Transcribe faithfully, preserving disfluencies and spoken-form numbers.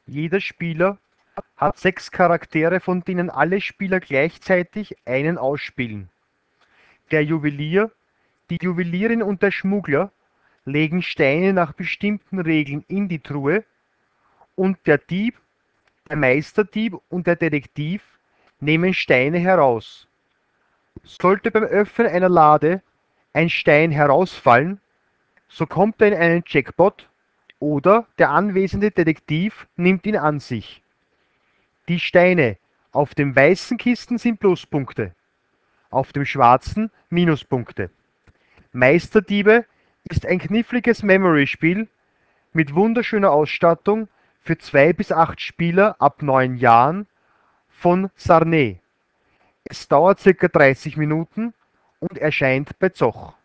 Jeder Spieler hat sechs Charaktere, von denen alle Spieler gleichzeitig einen ausspielen. Der Juwelier, die Juwelierin und der Schmuggler legen Steine nach bestimmten Regeln in die Truhe und der Dieb, der Meisterdieb und der Detektiv nehmen Steine heraus. Sollte beim Öffnen einer Lade ein Stein herausfallen, so kommt er in einen Jackpot oder der anwesende Detektiv nimmt ihn an sich. Die Steine auf den weißen Kisten sind Pluspunkte, auf dem schwarzen Minuspunkte. Meisterdiebe ist ein kniffliges Memory-Spiel mit wunderschöner Ausstattung für zwei bis acht Spieler ab neun Jahren von Sarnet. Es dauert circa dreißig Minuten und erscheint bei Zoch.